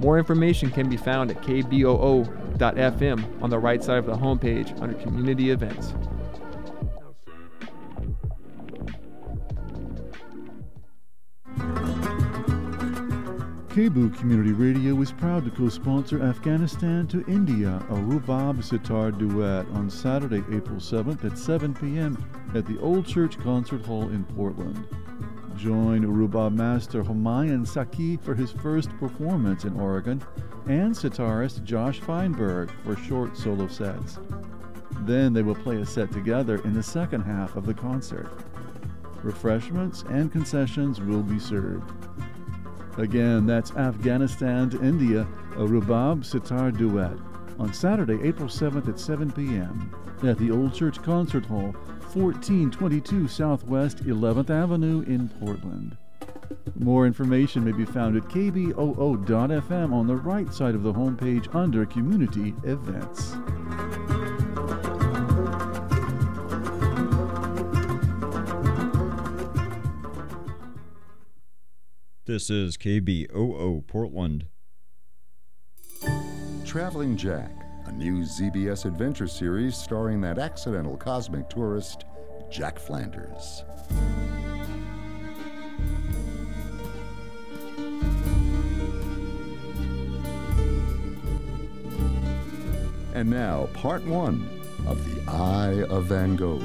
More information can be found at kboo.fm on the right side of the homepage under Community Events. KBOO Community Radio is proud to co-sponsor Afghanistan to India, a Rubab Sitar duet on Saturday, April 7th at 7 p.m. at the Old Church Concert Hall in Portland. Join Rubab master Humayun Saki for his first performance in Oregon and sitarist Josh Feinberg for short solo sets. Then they will play a set together in the second half of the concert. Refreshments and concessions will be served. Again, that's Afghanistan to India, a Rubab Sitar duet, on Saturday, April 7th at 7 p.m. at the Old Church Concert Hall, 1422 Southwest 11th Avenue in Portland. More information may be found at kboo.fm on the right side of the homepage under Community Events. This is KBOO Portland. Traveling Jack, a new ZBS adventure series starring that accidental cosmic tourist, Jack Flanders. And now, part one of The Eye of Van Gogh.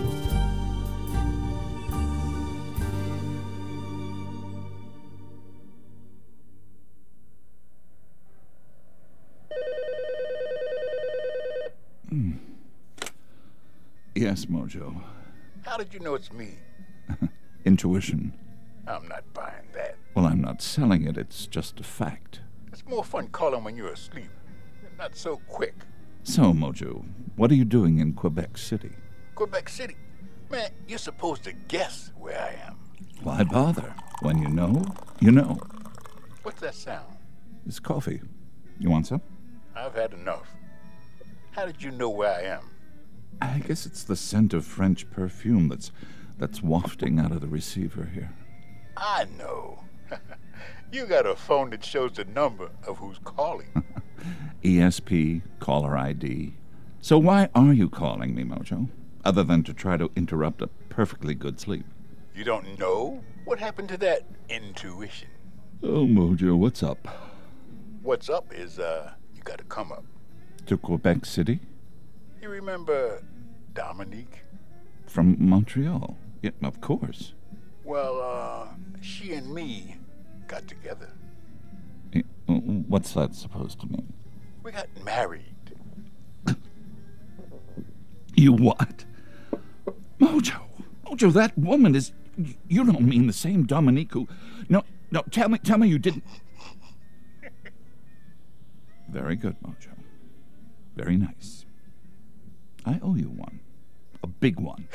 Yes, Mojo. How did you know it's me? Intuition. I'm not buying that. Well, I'm not selling it. It's just a fact. It's more fun calling when you're asleep. Not so quick. So, Mojo, what are you doing in Quebec City? Quebec City? Man, you're supposed to guess where I am. Why bother? When you know, you know. What's that sound? It's coffee. You want some? I've had enough. How did you know where I am? I guess it's the scent of French perfume that's wafting out of the receiver here. I know. You got a phone that shows the number of who's calling. ESP, caller ID. So why are you calling me, Mojo? Other than to try to interrupt a perfectly good sleep. You don't know? What happened to that intuition? Oh, Mojo, what's up? What's up is, you gotta come up. To Quebec City? You remember Dominique? From Montreal. Yeah, of course. Well, she and me got together. What's that supposed to mean? We got married. You what? Mojo, that woman is... You don't mean the same Dominique who... No, tell me you didn't... Very good, Mojo. Very nice. I owe you one. A big one.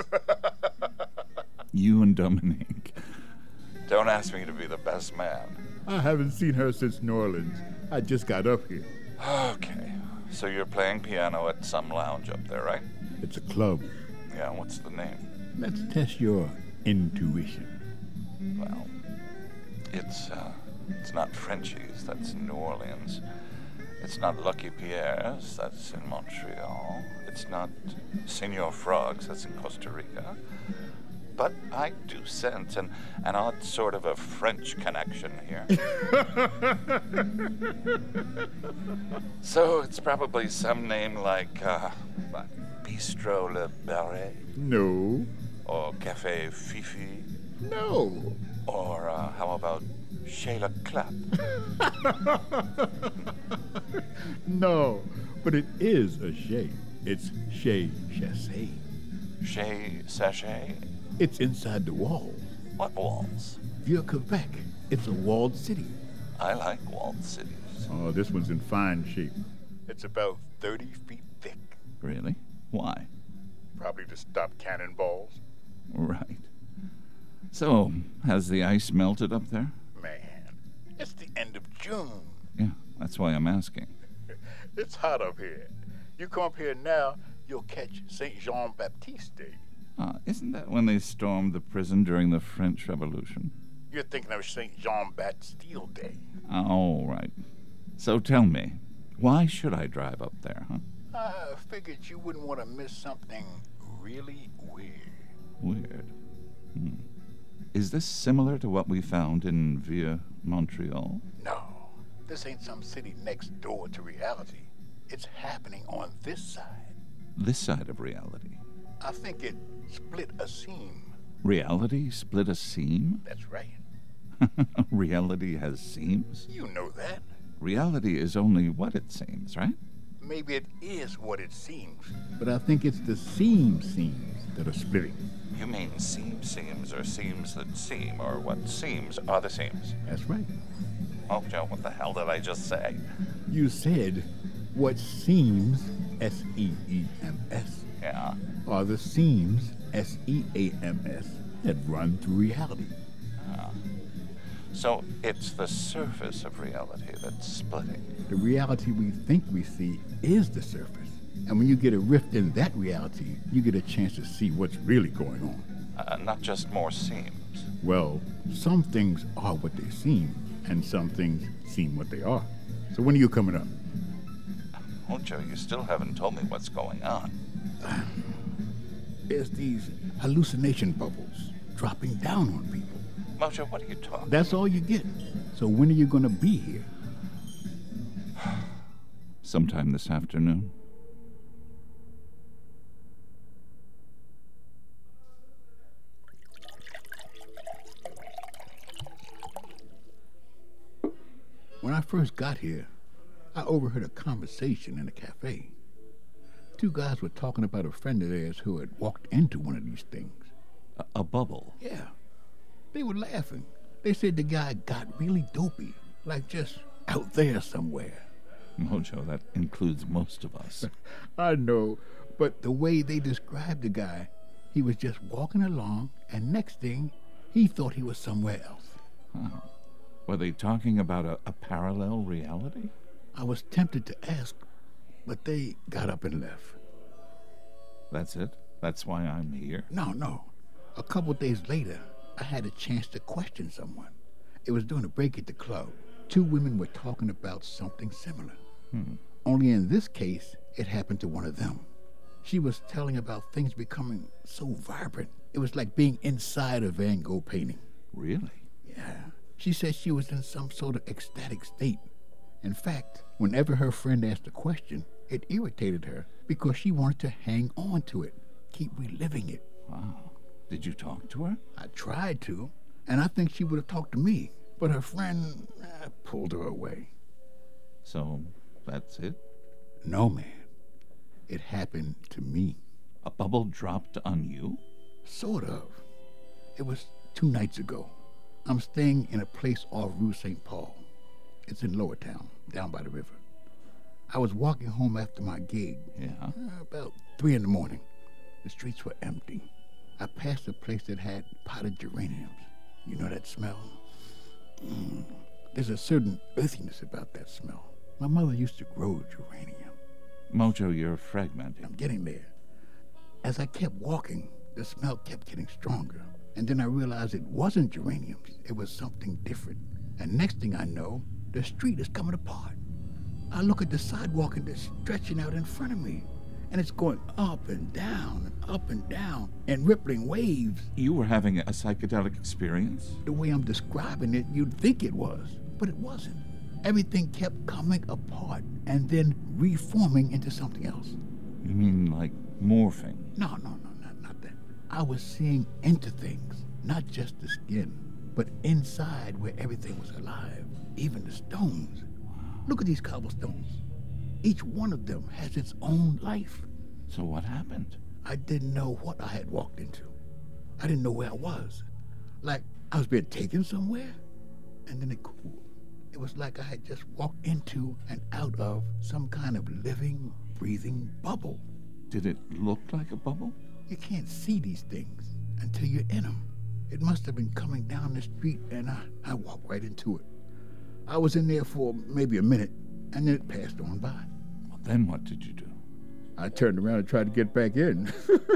You and Dominique. Don't ask me to be the best man. I haven't seen her since New Orleans. I just got up here. Okay. So you're playing piano at some lounge up there, right? It's a club. Yeah, what's the name? Let's test your intuition. Well, it's not Frenchie's, that's New Orleans. It's not Lucky Pierre's, that's in Montreal. It's not Senor Frog's, that's in Costa Rica. But I do sense an odd sort of a French connection here. So it's probably some name like Bistro Le Barret? No. Or Café Fifi? No. Or how about Chez Le Clap? No, but it is a Chez. It's Chez Chassé. Chez Sachet? It's inside the walls. What walls? Vieux Quebec. It's a walled city. I like walled cities. Oh, this one's in fine shape. It's about 30 feet thick. Really? Why? Probably to stop cannonballs. Right. So, has the ice melted up there? Man, it's the end of June. Yeah, that's why I'm asking. It's hot up here. You come up here now, you'll catch St. Jean-Baptiste Day. Isn't that when they stormed the prison during the French Revolution? You're thinking of St. Jean-Baptiste Day. Oh, right. So tell me, why should I drive up there, huh? I figured you wouldn't want to miss something really weird. Weird. Is this similar to what we found in Via Montreal? No, this ain't some city next door to reality. It's happening on this side. This side of reality. I think it split a seam. Reality split a seam? That's right. Reality has seams? You know that. Reality is only what it seems, right? Maybe it is what it seems. But I think it's the seams that are splitting. You mean seams or seams that seem, or what seems are the seams? That's right. Oh, Joe, what the hell did I just say? You said what seems, S-E-E-M-S, Yeah. are the seams, S-E-A-M-S, that run through reality. So it's the surface of reality that's splitting. The reality we think we see is the surface. And when you get a rift in that reality, you get a chance to see what's really going on. Not just more seams. Well, some things are what they seem, and some things seem what they are. So when are you coming up? Oh, Joe, you still haven't told me what's going on. There's these hallucination bubbles dropping down on people. Mojo, what are you talking? That's all you get. So when are you going to be here? Sometime this afternoon. When I first got here, I overheard a conversation in a cafe. Two guys were talking about a friend of theirs who had walked into one of these things. A bubble? Yeah. They were laughing. They said the guy got really dopey, like just out there somewhere. Mojo, that includes most of us. I know, but the way they described the guy, he was just walking along, and next thing, he thought he was somewhere else. Oh. Were they talking about a parallel reality? I was tempted to ask, but they got up and left. That's it? That's why I'm here? No. A couple days later, I had a chance to question someone. It was during a break at the club. Two women were talking about something similar. Only in this case, it happened to one of them. She was telling about things becoming so vibrant. It was like being inside a Van Gogh painting. Really? Yeah. She said she was in some sort of ecstatic state. In fact, whenever her friend asked a question, it irritated her because she wanted to hang on to it, keep reliving it. Wow. Did you talk to her? I tried to, and I think she would have talked to me, but her friend pulled her away. So, that's it? No, man. It happened to me. A bubble dropped on you? Sort of. It was 2 nights ago. I'm staying in a place off Rue St. Paul. It's in Lower Town, down by the river. I was walking home after my gig. Yeah? About 3 in the morning. The streets were empty. I passed a place that had potted geraniums. You know that smell? There's a certain earthiness about that smell. My mother used to grow geranium. Mojo, you're fragmenting. I'm getting there. As I kept walking, the smell kept getting stronger. And then I realized it wasn't geraniums. It was something different. And next thing I know, the street is coming apart. I look at the sidewalk and it's stretching out in front of me. And it's going up and down and up and down in rippling waves. You were having a psychedelic experience? The way I'm describing it, you'd think it was, but it wasn't. Everything kept coming apart and then reforming into something else. You mean like morphing? No, not that. I was seeing into things, not just the skin, but inside where everything was alive, even the stones. Look at these cobblestones. Each one of them has its own life. So what happened? I didn't know what I had walked into. I didn't know where I was. Like I was being taken somewhere, and then it cooled. It was like I had just walked into and out of some kind of living, breathing bubble. Did it look like a bubble? You can't see these things until you're in them. It must have been coming down the street, and I walked right into it. I was in there for maybe a minute, and then it passed on by. Well, then what did you do? I turned around and tried to get back in.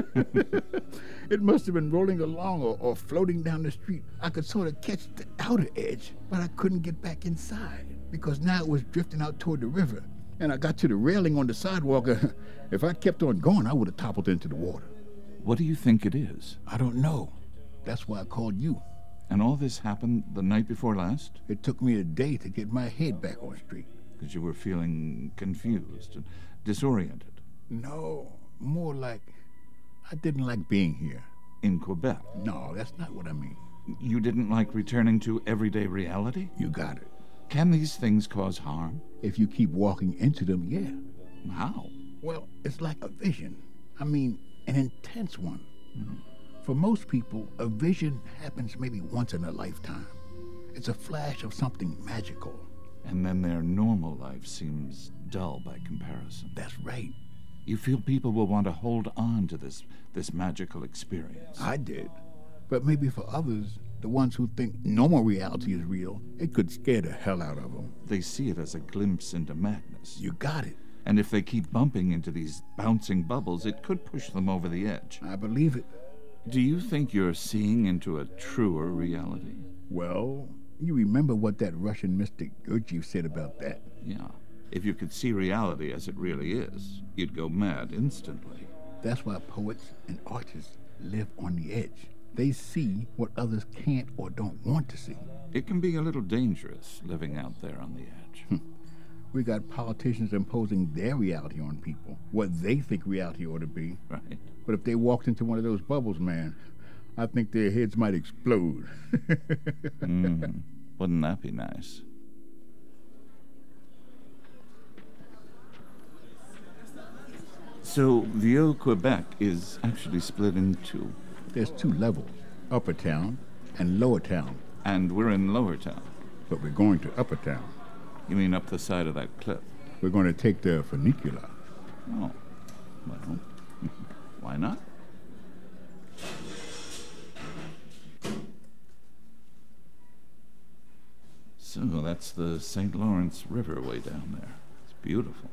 It must have been rolling along or floating down the street. I could sort of catch the outer edge, but I couldn't get back inside. because now it was drifting out toward the river. And I got to the railing on the sidewalk. If I kept on going, I would have toppled into the water. What do you think it is? I don't know. That's why I called you. And all this happened the night before last? It took me a day to get my head back on straight. Because you were feeling confused and disoriented. No, more like I didn't like being here. In Quebec? No, that's not what I mean. You didn't like returning to everyday reality? You got it. Can these things cause harm? If you keep walking into them, yeah. How? Well, it's like a vision. I mean, an intense one. For most people, a vision happens maybe once in a lifetime. It's a flash of something magical. And then their normal life seems dull by comparison. That's right. You feel people will want to hold on to this magical experience. I did. But maybe for others, the ones who think normal reality is real, it could scare the hell out of them. They see it as a glimpse into madness. You got it. And if they keep bumping into these bouncing bubbles, it could push them over the edge. I believe it. Do you think you're seeing into a truer reality? Well, you remember what that Russian mystic Gurdjieff said about that. Yeah. If you could see reality as it really is, you'd go mad instantly. That's why poets and artists live on the edge. They see what others can't or don't want to see. It can be a little dangerous living out there on the edge. We got politicians imposing their reality on people, what they think reality ought to be. Right. But if they walked into one of those bubbles, man, I think their heads might explode. Wouldn't that be nice? So, Vieux-Quebec is actually split in two. There's two levels, Upper Town and Lower Town. And we're in Lower Town. But we're going to Upper Town. You mean up the side of that cliff? We're going to take the funicular. Oh, well, why not? So that's the St. Lawrence River way down there. It's beautiful.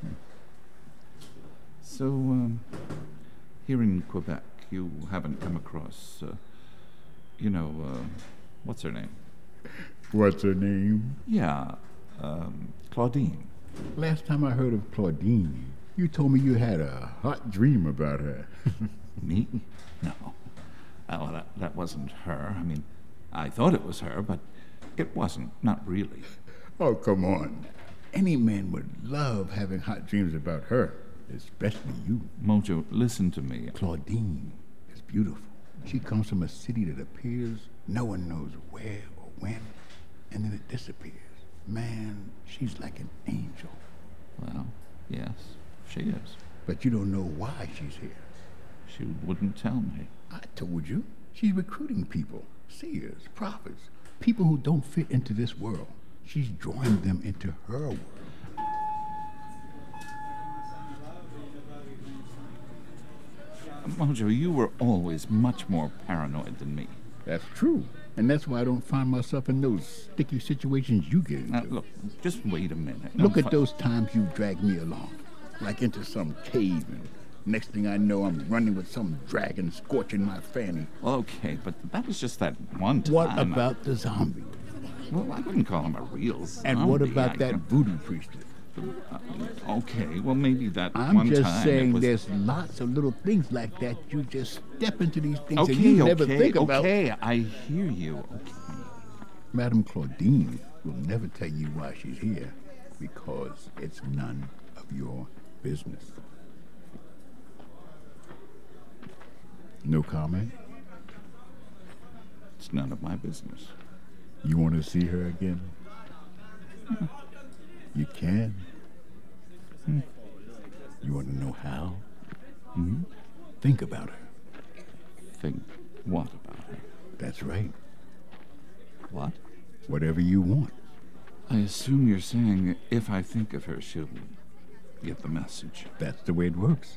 So, here in Quebec, you haven't come across, what's her name? What's her name? Yeah, Claudine. Last time I heard of Claudine, you told me you had a hot dream about her. Me? No. Well, that wasn't her. I mean, I thought it was her, but it wasn't. Not really. Oh, come on. Any man would love having hot dreams about her, especially you. Mojo, listen to me. Claudine is beautiful. She comes from a city that appears no one knows where or when, and then it disappears. Man, she's like an angel. Well, yes, she is. But you don't know why she's here. She wouldn't tell me. I told you. She's recruiting people, seers, prophets, people who don't fit into this world. She's drawing them into her world. Mojo, you were always much more paranoid than me. That's true. And that's why I don't find myself in those sticky situations you get into. Look, just wait a minute. Look at those times you dragged me along, like into some cave, and next thing I know, I'm running with some dragon scorching my fanny. Well, okay, but that was just that one time. What about the zombie? Well, I wouldn't call him a real zombie. And what about that voodoo priestess? Okay, well, maybe that I'm one just time saying it was... there's lots of little things like that. You just step into these things Okay, and you never think about. Okay, I hear you. Okay. Madame Claudine will never tell you why she's here, because it's none of your business. No comment? It's none of my business. You want to see her again? You can. You want to know how? Think about her. Think what about her? That's right. What? Whatever you want. I assume you're saying if I think of her, she'll get the message. That's the way it works.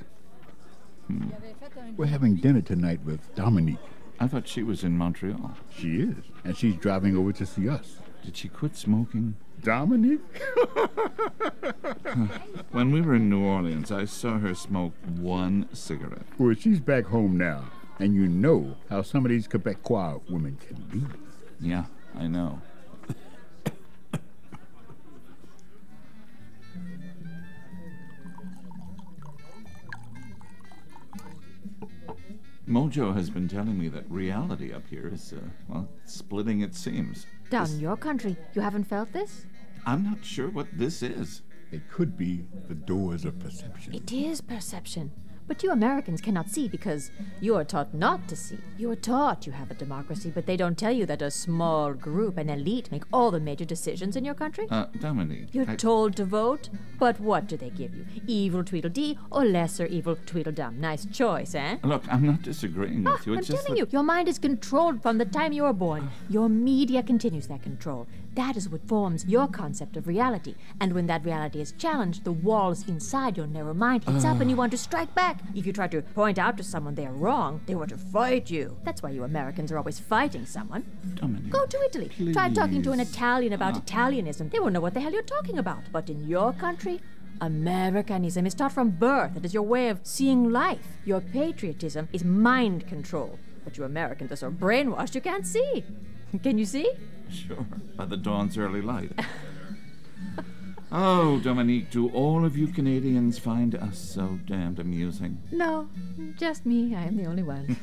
We're having dinner tonight with Dominique. I thought she was in Montreal. She is, and she's driving over to see us. Did she quit smoking? Dominique? When we were in New Orleans, I saw her smoke one cigarette. Well, she's back home now, and you know how some of these Quebecois women can be. Yeah, I know. Mojo has been telling me that reality up here is, splitting its seams. Down in your country, you haven't felt this? I'm not sure what this is. It could be the doors of perception. It is perception. But you Americans cannot see because you are taught not to see. You are taught you have a democracy, but they don't tell you that a small group, an elite, make all the major decisions in your country. Dominique. You're told to vote, but what do they give you? Evil Tweedledee or lesser evil Tweedledum? Nice choice, eh? Look, I'm not disagreeing with you. I'm It's just telling you, your mind is controlled from the time you were born. Your media continues that control. That is what forms your concept of reality. And when that reality is challenged, the walls inside your narrow mind heats up and you want to strike back. If you try to point out to someone they are wrong, they want to fight you. That's why you Americans are always fighting someone. Dominique. Go to Italy. Try talking to an Please. Italian about Italianism. They won't know what the hell you're talking about. But in your country, Americanism is taught from birth. It is your way of seeing life. Your patriotism is mind control. But you Americans are so brainwashed you can't see. Can you see? Sure, by the dawn's early light. Oh, Dominique, do all of you Canadians find us so damned amusing? No, just me. I am the only one.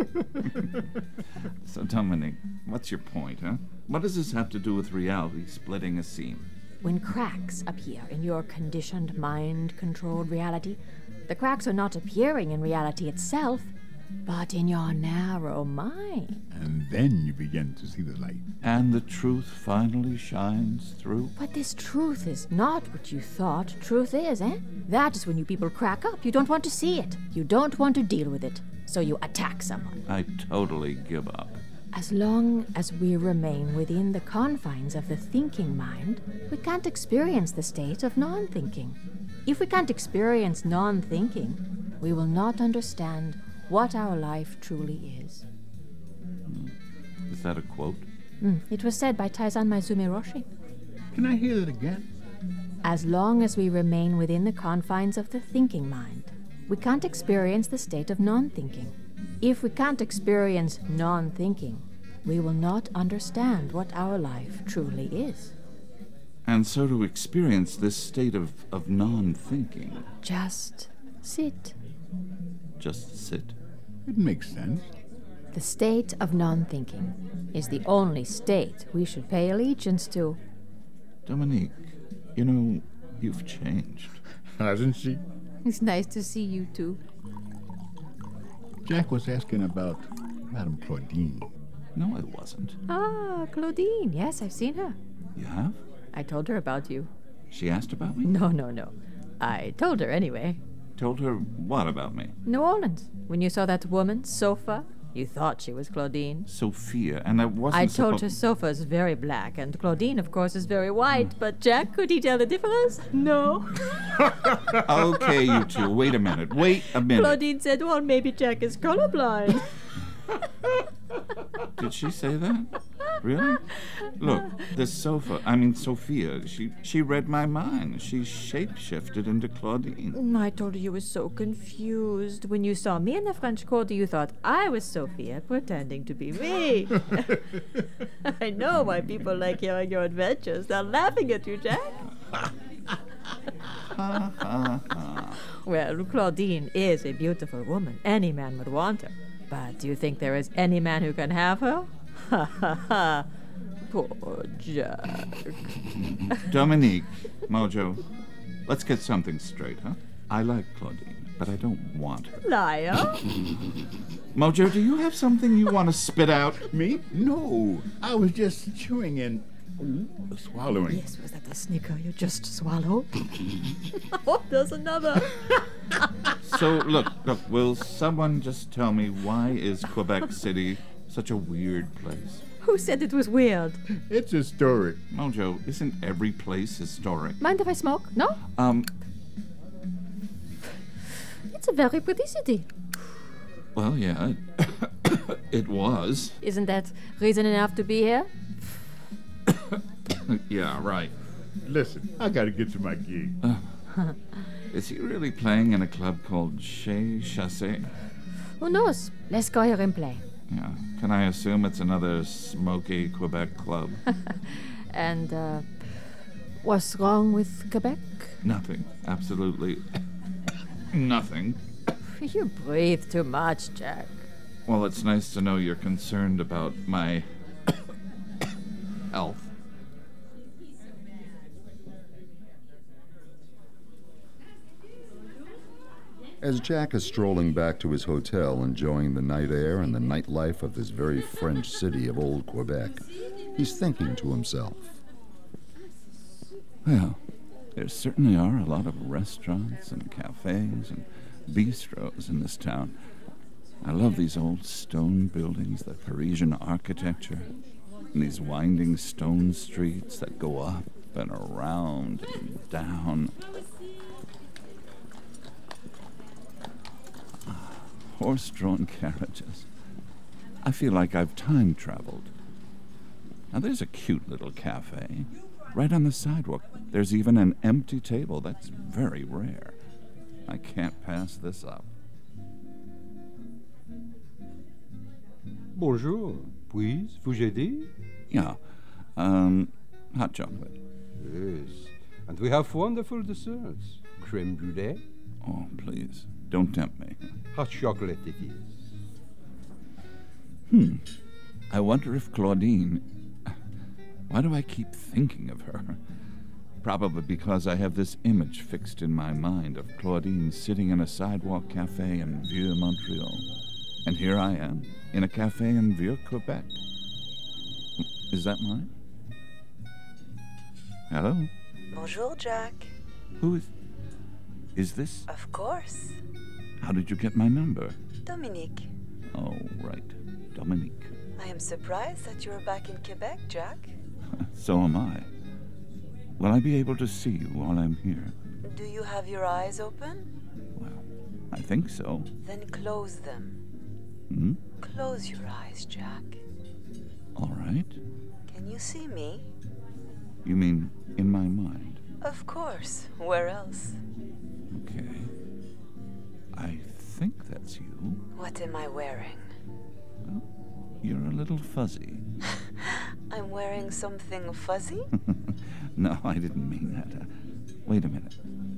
So, Dominique, what's your point, huh? What does this have to do with reality splitting a seam? When cracks appear in your conditioned, mind-controlled reality, the cracks are not appearing in reality itself, but in your narrow mind. And then you begin to see the light. And the truth finally shines through? But this truth is not what you thought truth is, eh? That is when you people crack up. You don't want to see it. You don't want to deal with it. So you attack someone. I totally give up. As long as we remain within the confines of the thinking mind, we can't experience the state of non-thinking. If we can't experience non-thinking, we will not understand what our life truly is. Is that a quote? It was said by Taizan Maizumi Roshi. Can I hear that again? As long as we remain within the confines of the thinking mind, we can't experience the state of non-thinking. If we can't experience non-thinking, we will not understand what our life truly is. And so to experience this state of non-thinking, Just sit. just sit. It makes sense. The state of non-thinking is the only state we should pay allegiance to. Dominique, you know, you've changed. Hasn't she? It's nice to see you too. Jack was asking about Madame Claudine. No, I wasn't. Ah, Claudine. Yes, I've seen her. You have? I told her about you. She asked about me? No. I told her anyway. Told her what about me? New Orleans. When you saw that woman, Sofa, you thought she was Claudine. Sophia, and I wasn't I told suppo- her Sofa is very black, and Claudine, of course, is very white. But Jack, could he tell the difference? No. Okay, you two, wait a minute. Claudine said, well, maybe Jack is colorblind. Did she say that? Really? Look, this Sophia, she read my mind. She shape-shifted into Claudine. I told her you were so confused. When you saw me in the French Quarter, you thought I was Sophia pretending to be me. I know why people like hearing your adventures. They're laughing at you, Jack. Well, Claudine is a beautiful woman. Any man would want her. But do you think there is any man who can have her? Ha ha ha. Poor Jack. Dominique, Mojo, let's get something straight, huh? I like Claudine, but I don't want her. Liar. Mojo, do you have something you want to spit out? Me? No. I was just chewing and swallowing. Yes, was that the snicker you just swallowed? Oh, there's another. So, look, will someone just tell me why is Quebec City such a weird place? Who said it was weird? It's historic. Mojo, isn't every place historic? Mind if I smoke? No? It's a very pretty city. Well, yeah, it was. Isn't that reason enough to be here? Yeah, right. Listen, I gotta get to my gig. Is he really playing in a club called Chez Chassé? Who knows? Let's go here and play. Yeah. Can I assume it's another smoky Quebec club? And, what's wrong with Quebec? Nothing. Absolutely nothing. You breathe too much, Jack. Well, it's nice to know you're concerned about my health. As Jack is strolling back to his hotel, enjoying the night air and the nightlife of this very French city of old Quebec, he's thinking to himself. Well, there certainly are a lot of restaurants and cafes and bistros in this town. I love these old stone buildings, the Parisian architecture, and these winding stone streets that go up and around and down. Horse-drawn carriages. I feel like I've time-traveled. Now, there's a cute little cafe right on the sidewalk. There's even an empty table. That's very rare. I can't pass this up. Bonjour. Puis vous aider? Yeah. Hot chocolate. Yes. And we have wonderful desserts. Creme brulee. Oh, please. Don't tempt me. Hot chocolate it is. I wonder if Claudine... Why do I keep thinking of her? Probably because I have this image fixed in my mind of Claudine sitting in a sidewalk cafe in Vieux-Montreal. And here I am, in a cafe in Vieux-Quebec. Is that mine? Hello? Bonjour, Jack. Who is... Is this... Of course. How did you get my number? Dominique. Oh, right. Dominique. I am surprised that you're back in Quebec, Jack. So am I. Will I be able to see you while I'm here? Do you have your eyes open? Well, I think so. Then close them. Close your eyes, Jack. All right. Can you see me? You mean in my mind? Of course. Where else? Okay. I think that's you. What am I wearing? Well, you're a little fuzzy. I'm wearing something fuzzy? No, I didn't mean that. Wait a minute.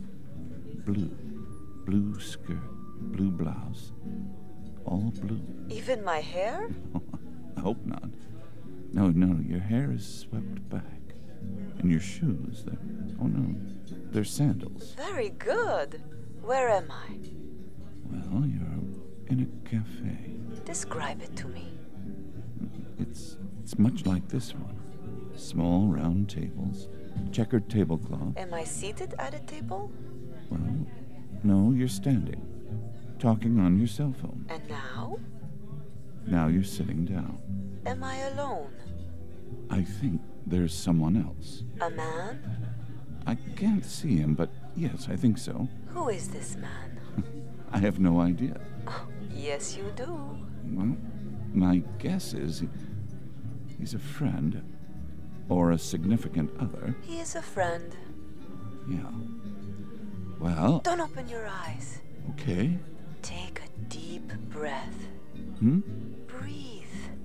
Blue skirt, blue blouse, all blue. Even my hair? I hope not. No, your hair is swept back. And your shoes, they're sandals. Very good. Where am I? Well, you're in a cafe. Describe it to me. It's much like this one. Small round tables, checkered tablecloth. Am I seated at a table? Well, no, you're standing, talking on your cell phone. And now? Now you're sitting down. Am I alone? I think there's someone else. A man? I can't see him, but yes, I think so. Who is this man? I have no idea. Oh, yes, you do. Well, my guess is he's a friend or a significant other. He is a friend. Yeah. Well... Don't open your eyes. Okay. Take a deep breath. Breathe.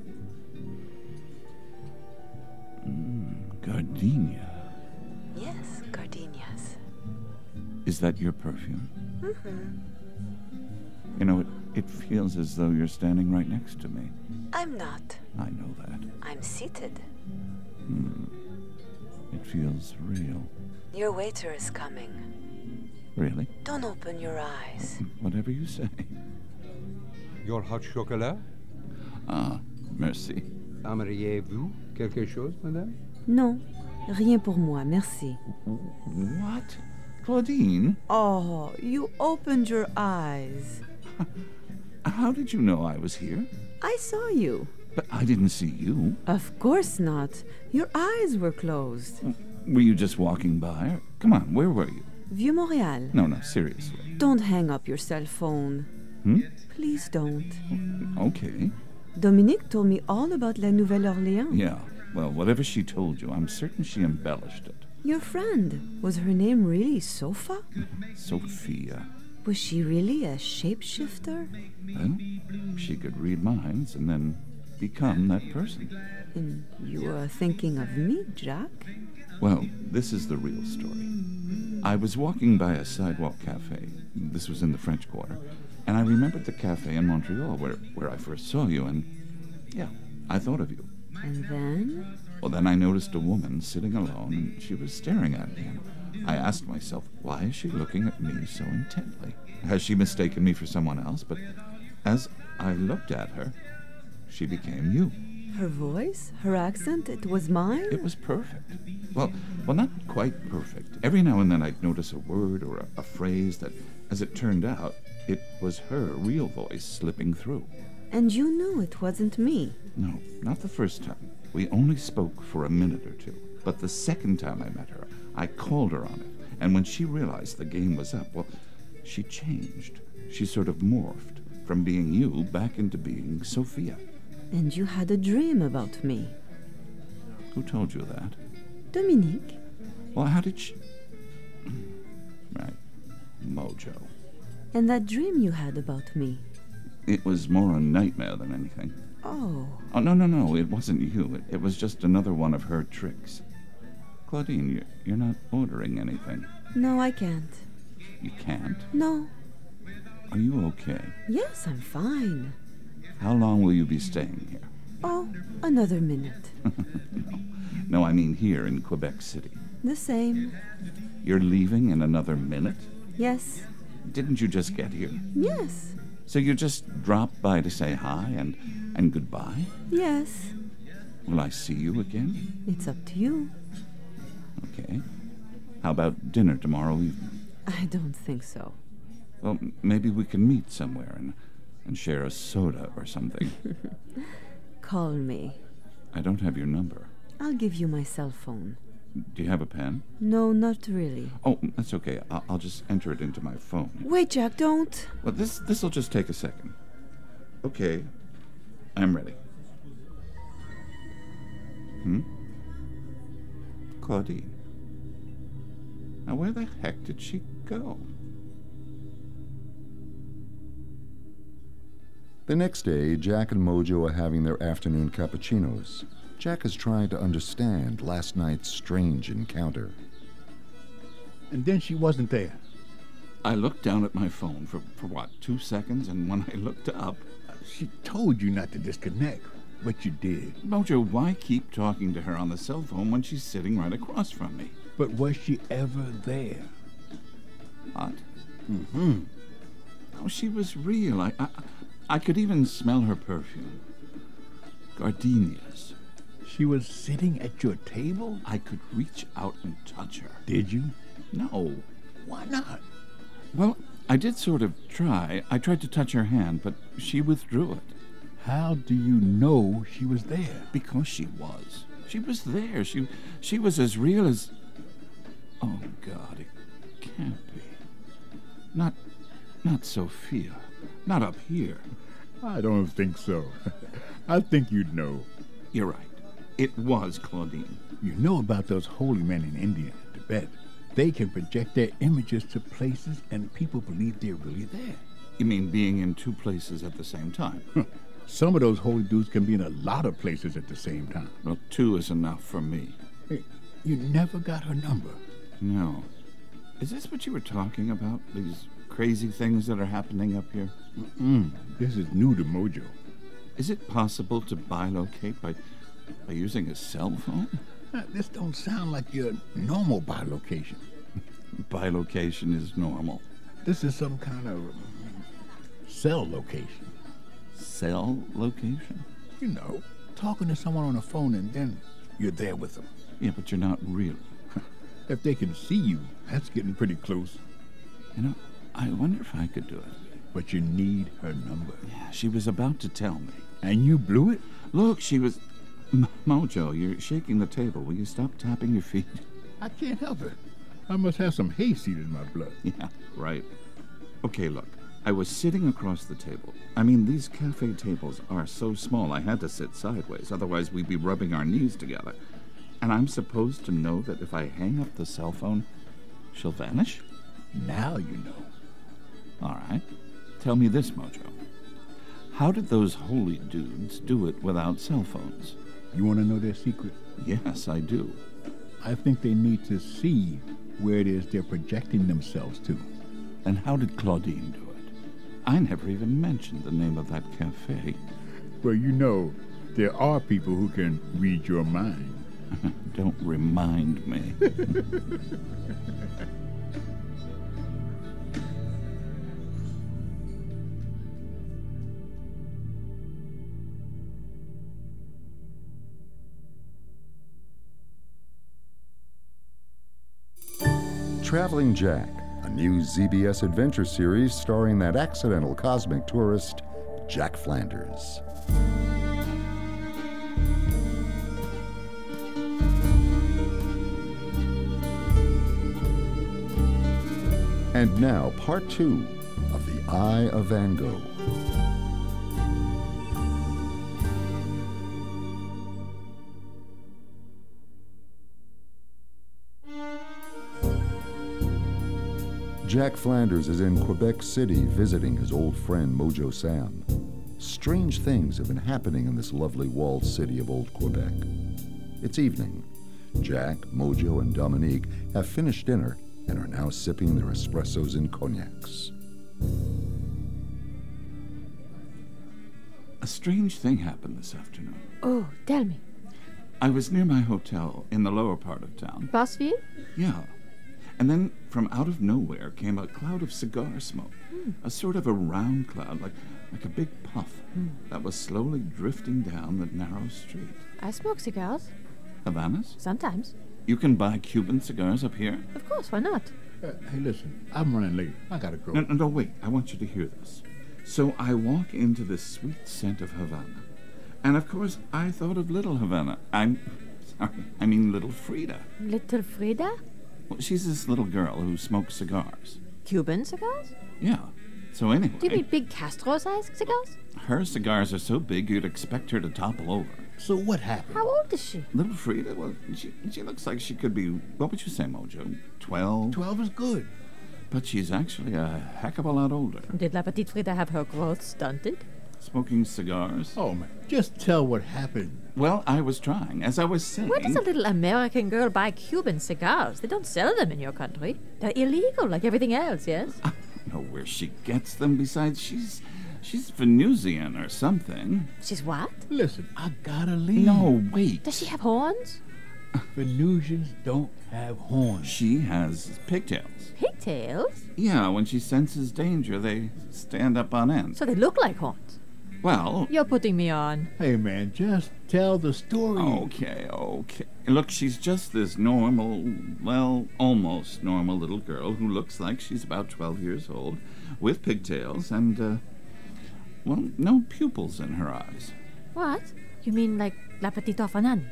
Gardenia. Yes, gardenias. Is that your perfume? You know, it feels as though you're standing right next to me. I'm not. I know that. I'm seated. It feels real. Your waiter is coming. Really? Don't open your eyes. Whatever you say. Your hot chocolat? Ah, merci. Aimeriez-vous quelque chose, madame? Non, rien pour moi, merci. What? Claudine? Oh, you opened your eyes. How did you know I was here? I saw you. But I didn't see you. Of course not. Your eyes were closed. Were you just walking by? Come on, where were you? Vieux-Montréal. No, seriously. Don't hang up your cell phone. Please don't. Okay. Dominique told me all about La Nouvelle-Orléans. Yeah, well, whatever she told you, I'm certain she embellished it. Your friend, was her name really Sofa? Sophia. Was she really a shapeshifter? Well, she could read minds and then become that person. And you are thinking of me, Jack? Well, this is the real story. I was walking by a sidewalk cafe. This was in the French Quarter. And I remembered the cafe in Montreal where I first saw you, and yeah, I thought of you. And then? Well, then I noticed a woman sitting alone, and she was staring at me. And I asked myself, why is she looking at me so intently? Has she mistaken me for someone else? But as I looked at her, she became you. Her voice? Her accent? It was mine? It was perfect. Well, not quite perfect. Every now and then I'd notice a word or a phrase that, as it turned out, it was her real voice slipping through. And you knew it wasn't me? No, not the first time. We only spoke for a minute or two. But the second time I met her, I called her on it. And when she realized the game was up, well, she changed. She sort of morphed from being you back into being Sophia. And you had a dream about me. Who told you that? Dominique. Well, how did she... Right. Mojo. And that dream you had about me? It was more a nightmare than anything. Oh. Oh, no, it wasn't you. It was just another one of her tricks. Claudine, you're not ordering anything. No, I can't. You can't? No. Are you okay? Yes, I'm fine. How long will you be staying here? Oh, another minute. No, I mean here in Quebec City. The same. You're leaving in another minute? Yes. Didn't you just get here? Yes. So you just dropped by to say hi and goodbye? Yes. Will I see you again? It's up to you. Okay. How about dinner tomorrow evening? I don't think so. Well, maybe we can meet somewhere and share a soda or something. Call me. I don't have your number. I'll give you my cell phone. Do you have a pen? No, not really. Oh, that's okay. I'll just enter it into my phone. Wait, Jack, don't. Well, this'll just take a second. Okay. I'm ready. Claudine. Now, where the heck did she go? The next day, Jack and Mojo are having their afternoon cappuccinos. Jack is trying to understand last night's strange encounter. And then she wasn't there. I looked down at my phone for what, 2 seconds, and when I looked up... She told you not to disconnect, but you did. Mojo, why keep talking to her on the cell phone when she's sitting right across from me? But was she ever there? What? Oh, she was real. I could even smell her perfume. Gardenias. She was sitting at your table? I could reach out and touch her. Did you? No. Why not? Well, I did sort of try. I tried to touch her hand, but she withdrew it. How do you know she was there? Because she was. She was there. She was as real as... Oh, God, it can't be. Not Sophia. Not up here. I don't think so. I think you'd know. You're right. It was Claudine. You know about those holy men in India and Tibet. They can project their images to places and people believe they're really there. You mean being in two places at the same time? Some of those holy dudes can be in a lot of places at the same time. Well, 2 is enough for me. Hey, you never got her number. No. Is this what you were talking about? These crazy things that are happening up here? This is new to Mojo. Is it possible to bilocate by using a cell phone? This don't sound like your normal bilocation. Bilocation is normal. This is some kind of cell location. Cell location? You know, talking to someone on the phone and then you're there with them. Yeah, but you're not really. If they can see you, that's getting pretty close. You know, I wonder if I could do it. But you need her number. Yeah, she was about to tell me. And you blew it? Look, she was... Mojo, you're shaking the table. Will you stop tapping your feet? I can't help it. I must have some hayseed in my blood. Yeah, right. Okay, look. I was sitting across the table. I mean, these cafe tables are so small I had to sit sideways. Otherwise, we'd be rubbing our knees together. And I'm supposed to know that if I hang up the cell phone, she'll vanish? Now you know. All right. Tell me this, Mojo. How did those holy dudes do it without cell phones? You want to know their secret? Yes, I do. I think they need to see where it is they're projecting themselves to. And how did Claudine do it? I never even mentioned the name of that cafe. Well, you know, there are people who can read your mind. Don't remind me. Traveling Jack, a new ZBS adventure series starring that accidental cosmic tourist, Jack Flanders. And now, part 2 of The Eye of Van Gogh. Jack Flanders is in Quebec City visiting his old friend Mojo Sam. Strange things have been happening in this lovely walled city of old Quebec. It's evening. Jack, Mojo, and Dominique have finished dinner and are now sipping their espressos and cognacs. A strange thing happened this afternoon. Oh, tell me. I was near my hotel in the lower part of town. Basseville? Yeah. And then from out of nowhere came a cloud of cigar smoke. A sort of a round cloud, like a big puff, that was slowly drifting down the narrow street. I smoke cigars. Havanas? Sometimes. You can buy Cuban cigars up here? Of course, why not? Hey, listen, I'm running late. I gotta go. No, wait. I want you to hear this. So I walk into this sweet scent of Havana. And of course, I thought of little Havana. I mean little Frida. Little Frida? Well, she's this little girl who smokes cigars. Cuban cigars? Yeah. So anyway... Do you mean big Castro-sized cigars? Her cigars are so big you'd expect her to topple over. So what happened? How old is she? Little Frida? Well, she looks like she could be... What would you say, Mojo? 12? 12 is good. But she's actually a heck of a lot older. Did La Petite Frida have her growth stunted? Smoking cigars? Oh, man. Just tell what happened. Well, I was trying. As I was saying... Where does a little American girl buy Cuban cigars? They don't sell them in your country. They're illegal like everything else, yes? I don't know where she gets them. Besides, she's Venusian or something. She's what? Listen, I gotta leave. No, wait. Does she have horns? Venusians don't have horns. She has pigtails. Pigtails? Yeah, when she senses danger, they stand up on end. So they look like horns. Well... You're putting me on. Hey, man, just tell the story. Okay. Look, she's just this normal, well, almost normal little girl who looks like she's about 12 years old, with pigtails and, well, no pupils in her eyes. What? You mean like La Petite Orphanane?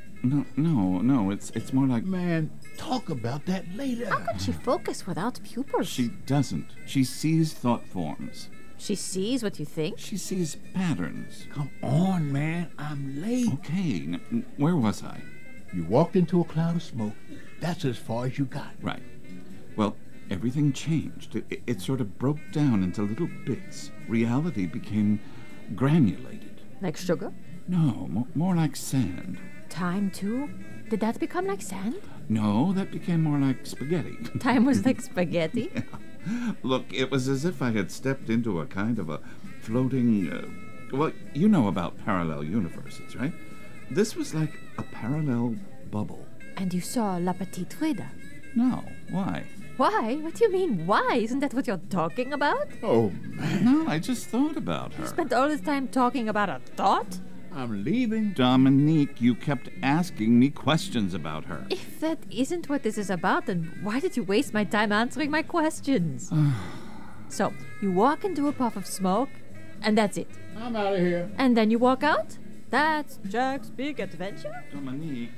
No, it's more like... Man, talk about that later. How can she focus without pupils? She doesn't. She sees thought forms. She sees what you think? She sees patterns. Come on, man. I'm late. Okay, where was I? You walked into a cloud of smoke. That's as far as you got. Right. Well, everything changed. It sort of broke down into little bits. Reality became granulated. Like sugar? No, more like sand. Time, too? Did that become like sand? No, that became more like spaghetti. Time was like spaghetti? Yeah. Look, it was as if I had stepped into a kind of a floating... well, you know about parallel universes, right? This was like a parallel bubble. And you saw La Petite Frida? No. Why? Why? What do you mean, why? Isn't that what you're talking about? Oh, man. No, I just thought about her. You spent all this time talking about a thought? I'm leaving. Dominique, you kept asking me questions about her. If that isn't what this is about, then why did you waste my time answering my questions? So, you walk into a puff of smoke, and that's it. I'm out of here. And then you walk out? That's Jack's big adventure? Dominique.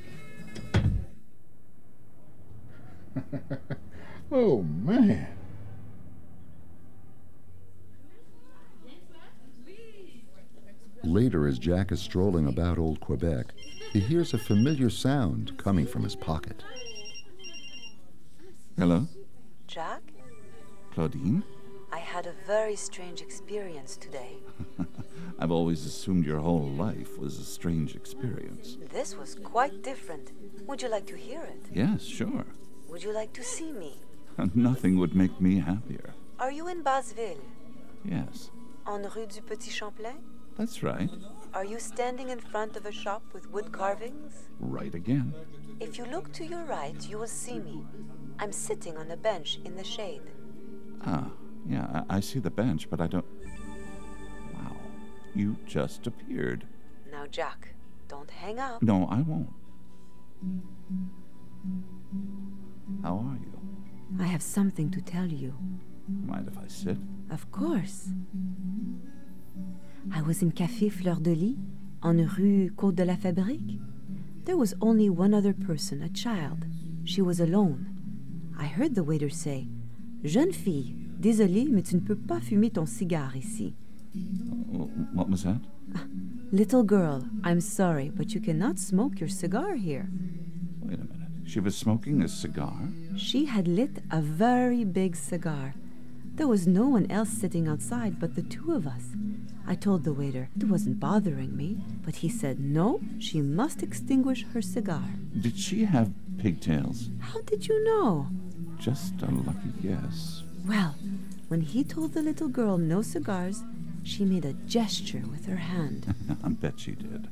Oh, man. Later, as Jack is strolling about old Quebec, he hears a familiar sound coming from his pocket. Hello? Jack? Claudine? I had a very strange experience today. I've always assumed your whole life was a strange experience. This was quite different. Would you like to hear it? Yes, sure. Would you like to see me? Nothing would make me happier. Are you in Basseville? Yes. En Rue du Petit Champlain? That's right. Are you standing in front of a shop with wood carvings? Right again. If you look to your right, you will see me. I'm sitting on a bench in the shade. Ah, yeah, I see the bench, but I don't... Wow, you just appeared. Now, Jack, don't hang up. No, I won't. How are you? I have something to tell you. Mind if I sit? Of course. I was in Café Fleur de Lis, on Rue Côte de la Fabrique. There was only one other person, a child. She was alone. I heard the waiter say, "Jeune fille, désolé, mais tu ne peux pas fumer ton cigare ici." What was that? Little girl, I'm sorry, but you cannot smoke your cigar here. Wait a minute. She was smoking a cigar? She had lit a very big cigar. There was no one else sitting outside but the two of us. I told the waiter it wasn't bothering me, but he said no, she must extinguish her cigar. Did she have pigtails? How did you know? Just a lucky guess. Well, when he told the little girl no cigars, she made a gesture with her hand. I bet she did.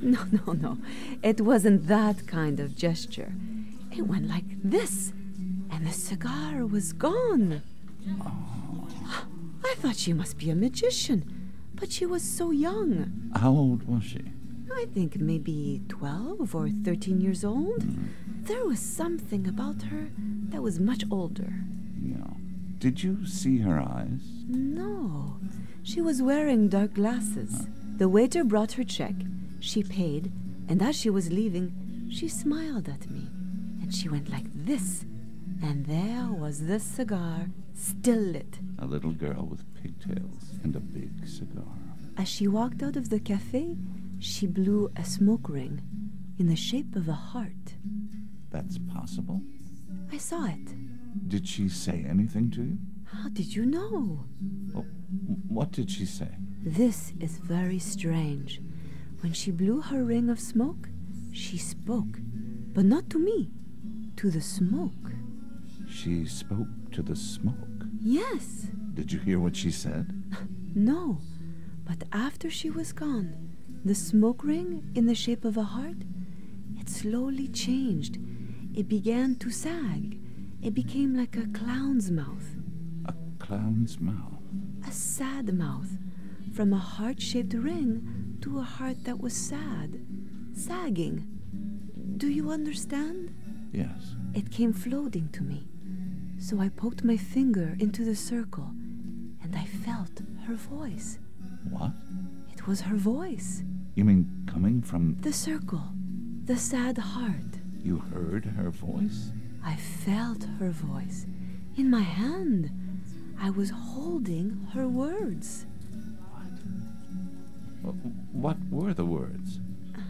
No. It wasn't that kind of gesture. It went like this, and the cigar was gone. Oh. I thought she must be a magician, but she was so young. How old was she? I think maybe 12 or 13 years old. There was something about her that was much older. Yeah. Did you see her eyes? No. She was wearing dark glasses. The waiter brought her check. She paid, and as she was leaving, she smiled at me. And she went like this. And there was the cigar, still lit. A little girl with pigtails and a big cigar. As she walked out of the cafe, she blew a smoke ring in the shape of a heart. That's possible? I saw it. Did she say anything to you? How did you know? Oh, what did she say? This is very strange. When she blew her ring of smoke, she spoke, but not to me, to the smoke. She spoke to the smoke? Yes. Did you hear what she said? No, but after she was gone, the smoke ring in the shape of a heart, it slowly changed. It began to sag. It became like a clown's mouth. A clown's mouth? A sad mouth. From a heart-shaped ring to a heart that was sad, sagging. Do you understand? Yes. It came floating to me. So I poked my finger into the circle, and I felt her voice. What? It was her voice. You mean coming from... The circle. The sad heart. You heard her voice? I felt her voice. In my hand. I was holding her words. What were the words?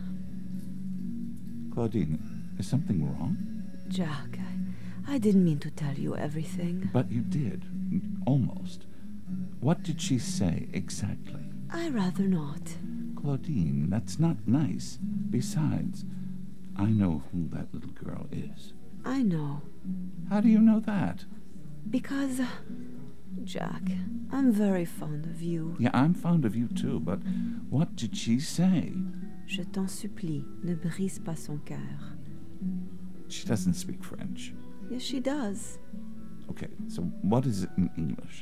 Claudine, is something wrong? Jack, I didn't mean to tell you everything. But you did. Almost. What did she say exactly? I rather not. Claudine, that's not nice. Besides, I know who that little girl is. I know. How do you know that? Because, Jack, I'm very fond of you. Yeah, I'm fond of you too, but what did she say? Je t'en supplie, ne brise pas son cœur. She doesn't speak French. Yes, she does. Okay, so what is it in English?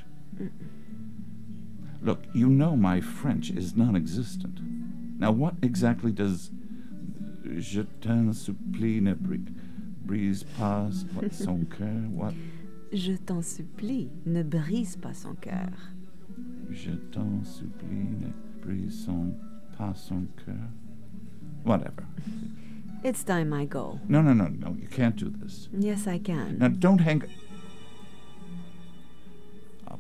Look, you know my French is non-existent. Now, what exactly does je t'en supplie ne brise pas son cœur? What? Je t'en supplie, ne brise pas son cœur. Je t'en supplie, ne brise pas son cœur. Whatever. It's time I go. No, you can't do this. Yes, I can. Now, don't hang up.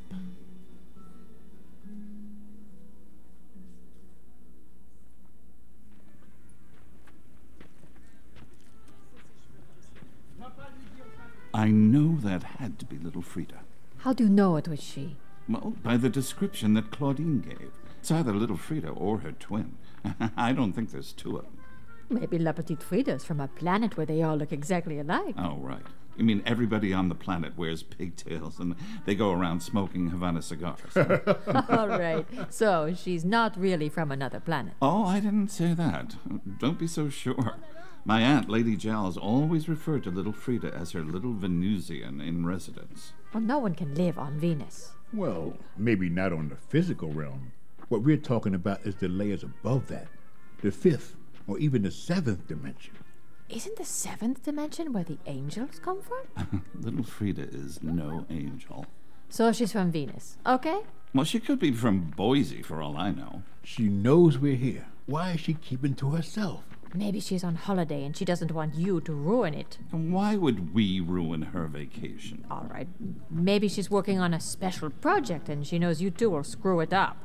I know that had to be little Frida. How do you know it was she? Well, by the description that Claudine gave. It's either little Frida or her twin. I don't think there's two of them. Maybe La Petite Frida is from a planet where they all look exactly alike. Oh, right. You mean everybody on the planet wears pigtails and they go around smoking Havana cigars? All right. So she's not really from another planet. Oh, I didn't say that. Don't be so sure. My aunt, Lady Giles, always referred to little Frida as her little Venusian in residence. Well, no one can live on Venus. Well, maybe not on the physical realm. What we're talking about is the layers above that. The fifth, or even the seventh dimension. Isn't the seventh dimension where the angels come from? Little Frida is no angel. So she's from Venus, okay? Well, she could be from Boise, for all I know. She knows we're here. Why is she keeping to herself? Maybe she's on holiday and she doesn't want you to ruin it. And why would we ruin her vacation? All right. Maybe she's working on a special project and she knows you two will screw it up.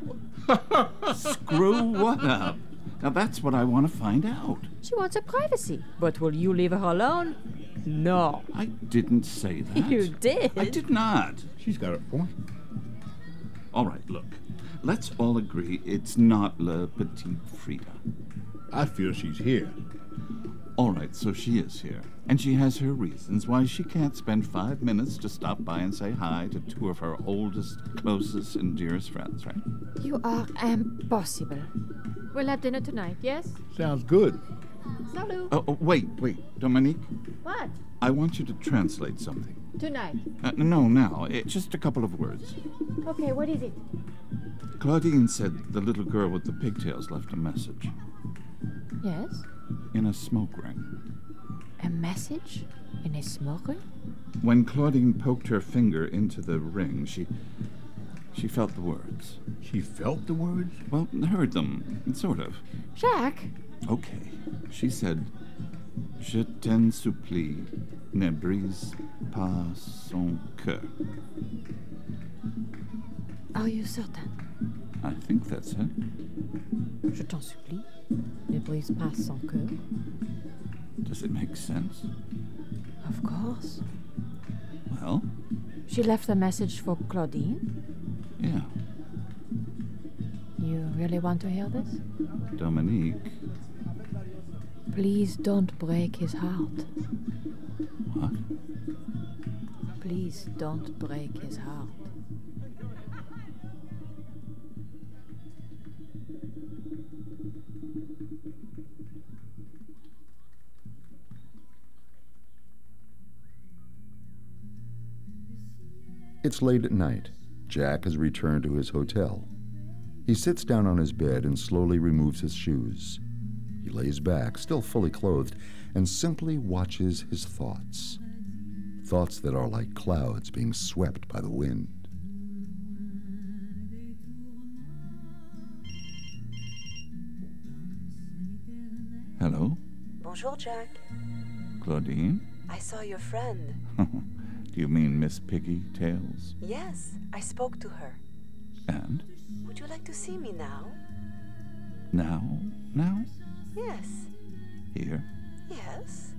Screw what up? Now that's what I want to find out. She wants her privacy. But will you leave her alone? No. I didn't say that. You did. I did not. She's got a point. All right, look. Let's all agree it's not La Petite Frida. I feel she's here. All right, so she is here. And she has her reasons why she can't spend 5 minutes to stop by and say hi to two of her oldest, closest, and dearest friends, right? You are impossible. We'll have dinner tonight, yes? Sounds good. Salut. Oh, wait, Dominique. What? I want you to translate something. Tonight. No, now. Just a couple of words. Okay, what is it? Claudine said the little girl with the pigtails left a message. Yes? In a smoke ring. A message? In a smoke ring? When Claudine poked her finger into the ring, she felt the words. She felt the words? Well, heard them, sort of. Jacques? Okay. She said, Je t'en supplie, ne brise pas son cœur. Are you certain? I think that's it. Je t'en supplie, ne brise pas son cœur. Does it make sense? Of course. Well? She left a message for Claudine? Yeah. You really want to hear this? Dominique. Please don't break his heart. What? Please don't break his heart. It's late at night. Jack has returned to his hotel. He sits down on his bed and slowly removes his shoes. He lays back, still fully clothed, and simply watches his thoughts. Thoughts that are like clouds being swept by the wind. Hello? Bonjour, Jack. Claudine? I saw your friend. Do you mean Miss Piggy Tails? Yes, I spoke to her. And? Would you like to see me now? Now? Yes. Here? Yes.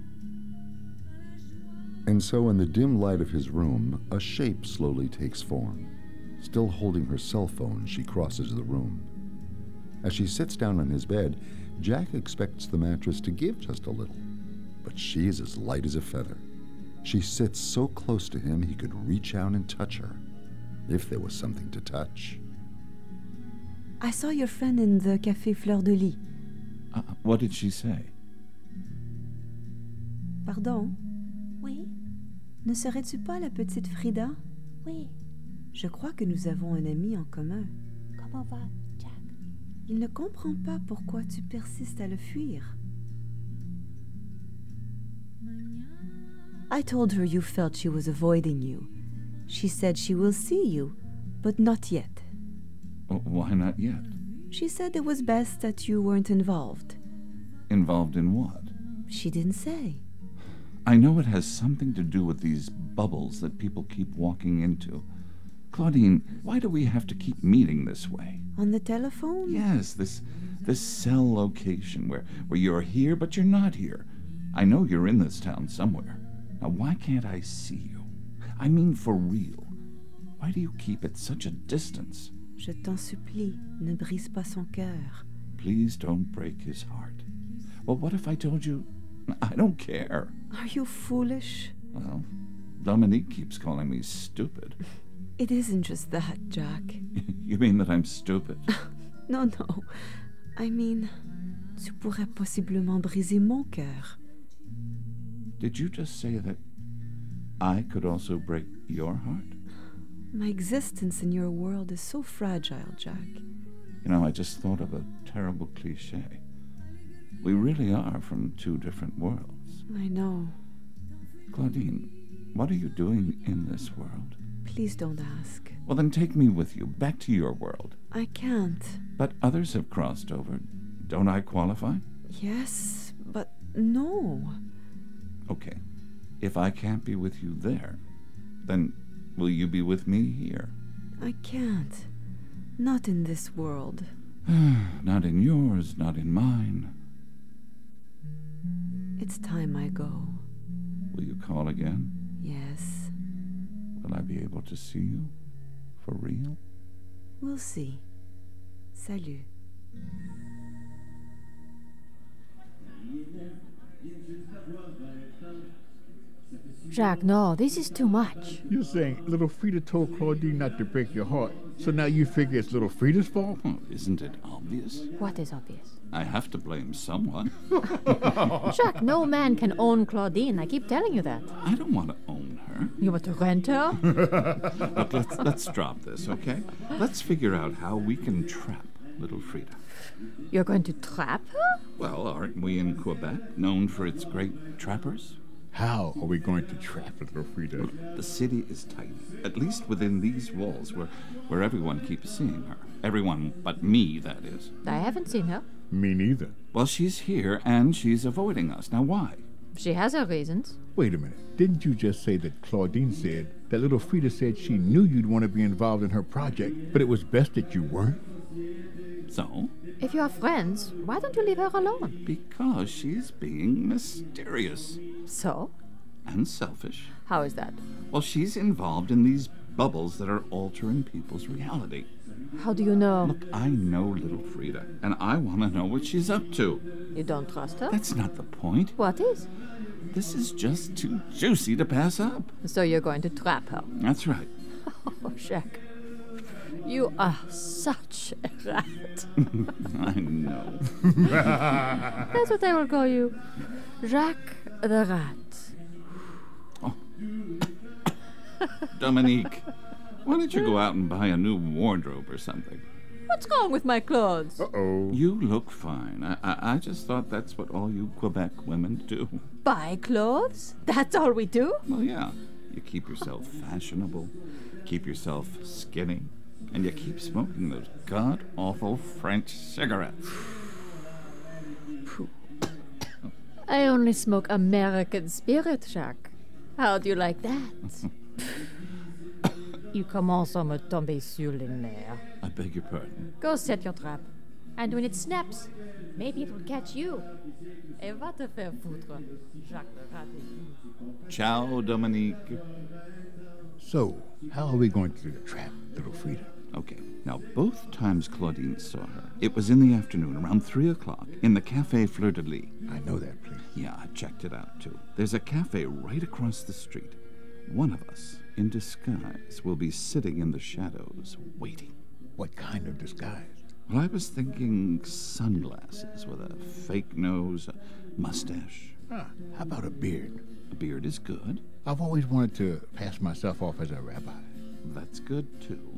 And so in the dim light of his room, a shape slowly takes form. Still holding her cell phone, she crosses the room. As she sits down on his bed, Jack expects the mattress to give just a little. But she is as light as a feather. She sits so close to him he could reach out and touch her, if there was something to touch. I saw your friend in the Café Fleur de Lis. What did she say? Pardon? Oui. Ne serais-tu pas la petite Frida? Oui. Je crois que nous avons un ami en commun. Comment va, Jack? Il ne comprend pas pourquoi tu persistes à le fuir. I told her you felt she was avoiding you. She said she will see you, but not yet. Why not yet? She said it was best that you weren't involved. Involved in what? She didn't say. I know it has something to do with these bubbles that people keep walking into. Claudine, why do we have to keep meeting this way? On the telephone? Yes, this cell location where you're here but you're not here. I know you're in this town somewhere. Now, why can't I see you? I mean for real. Why do you keep at such a distance? Je t'en supplie, ne brise pas son cœur. Please don't break his heart. Well, what if I told you I don't care? Are you foolish? Well, Dominique keeps calling me stupid. It isn't just that, Jack. You mean that I'm stupid? No. I mean, tu pourrais possiblement briser mon cœur. Did you just say that I could also break your heart? My existence in your world is so fragile, Jack. You know, I just thought of a terrible cliché. We really are from two different worlds. I know. Claudine, what are you doing in this world? Please don't ask. Well, then take me with you, back to your world. I can't. But others have crossed over. Don't I qualify? Yes, but no. Okay. If I can't be with you there, then will you be with me here? I can't. Not in this world. Not in yours, not in mine. It's time I go. Will you call again? Yes. Will I be able to see you? For real? We'll see. Salut. Jacques, no, this is too much. You're saying little Frida told Claudine not to break your heart, so now you figure it's little Frida's fault? Oh, isn't it obvious? What is obvious? I have to blame someone. Jacques, no man can own Claudine. I keep telling you that. I don't want to own her. You want to rent her? Look, let's drop this, okay? Let's figure out how we can trap little Frida. You're going to trap her? Well, aren't we in Quebec, known for its great trappers? How are we going to trap little Frida? Look, the city is tiny, at least within these walls where everyone keeps seeing her. Everyone but me, that is. I haven't seen her. Me neither. Well, she's here, and she's avoiding us. Now, why? She has her reasons. Wait a minute. Didn't you just say that Claudine said that little Frida said she knew you'd want to be involved in her project, but it was best that you weren't? So? If you are friends, why don't you leave her alone? Because she's being mysterious. So? And selfish. How is that? Well, she's involved in these bubbles that are altering people's reality. How do you know? Look, I know little Frida, and I want to know what she's up to. You don't trust her? That's not the point. What is? This is just too juicy to pass up. So you're going to trap her? That's right. Oh, Jacques. You are such a rat. I know. That's what I will call you. Jacques the Rat. Oh. Dominique, why don't you go out and buy a new wardrobe or something? What's wrong with my clothes? Uh-oh. You look fine. I just thought that's what all you Quebec women do. Buy clothes? That's all we do? Well, yeah. You keep yourself fashionable, keep yourself skinny, and you keep smoking those god-awful French cigarettes. I only smoke American spirit, Jacques. How do you like that? You commence à me tomber sur les nerfs. I beg your pardon. Go set your trap. And when it snaps, maybe it will catch you. Et va te faire foutre, Jacques le Rat. Ciao, Dominique. So, how are we going to trap little Frida? Okay, now both times Claudine saw her, it was in the afternoon, around 3 o'clock, in the Café Fleur de Lis. I know that place. Yeah, I checked it out, too. There's a cafe right across the street. One of us, in disguise, will be sitting in the shadows, waiting. What kind of disguise? Well, I was thinking sunglasses with a fake nose, a mustache. How about a beard? A beard is good. I've always wanted to pass myself off as a rabbi. That's good, too.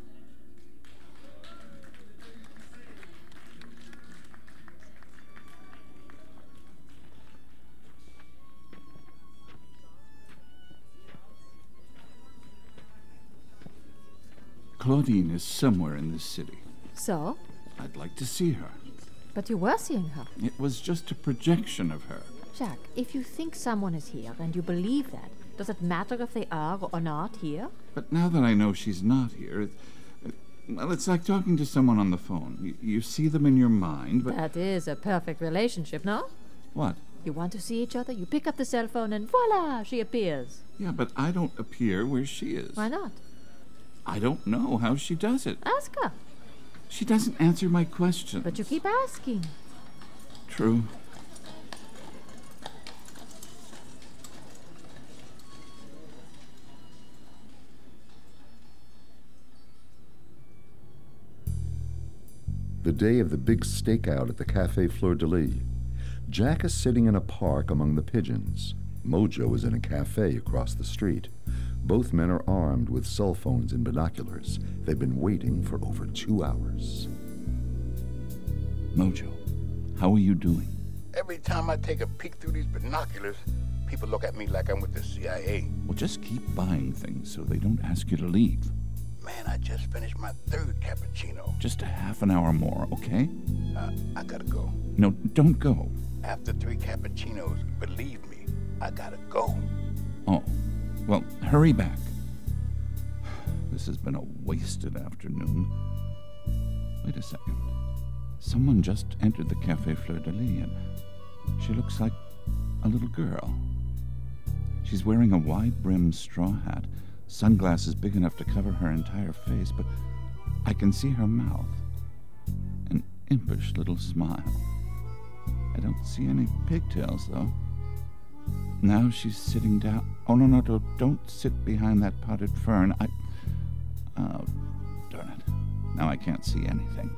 Claudine is somewhere in this city. So? I'd like to see her. But you were seeing her. It was just a projection of her. Jacques, if you think someone is here and you believe that, does it matter if they are or not here? But now that I know she's not here, it's like talking to someone on the phone. You see them in your mind, but... That is a perfect relationship, no? What? You want to see each other, you pick up the cell phone and voila, she appears. Yeah, but I don't appear where she is. Why not? I don't know how she does it. Ask her. She doesn't answer my questions. But you keep asking. True. The day of the big stakeout at the Café Fleur de Lis. Jack is sitting in a park among the pigeons. Mojo is in a cafe across the street. Both men are armed with cell phones and binoculars. They've been waiting for over 2 hours. Mojo, how are you doing? Every time I take a peek through these binoculars, people look at me like I'm with the CIA. Well, just keep buying things so they don't ask you to leave. Man, I just finished my 3rd cappuccino. Just a half an hour more, okay? I gotta go. No, don't go. After 3 cappuccinos, believe me, I gotta go. Oh, well, hurry back. This has been a wasted afternoon. Wait a second. Someone just entered the Café Fleur de Lis, and she looks like a little girl. She's wearing a wide-brimmed straw hat, sunglasses big enough to cover her entire face, but I can see her mouth. An impish little smile. I don't see any pigtails, though. Now she's sitting down. Oh, no, don't sit behind that potted fern. Oh, darn it. Now I can't see anything.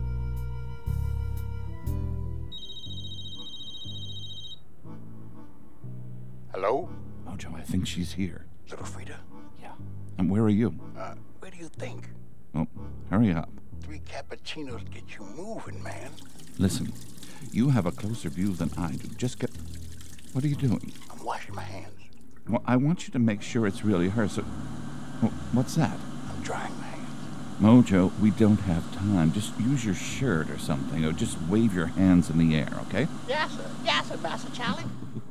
Hello? Mojo, I think she's here. Little Frida? Yeah. And where are you? Where do you think? Oh, hurry up. 3 cappuccinos get you moving, man. Listen, you have a closer view than I do. Just get... What are you doing? I'm washing my hands. Well, I want you to make sure it's really her, so... What's that? I'm drying my hands. Mojo, we don't have time. Just use your shirt or something, or just wave your hands in the air, okay? Yes, sir. Yes, sir, Master Charlie.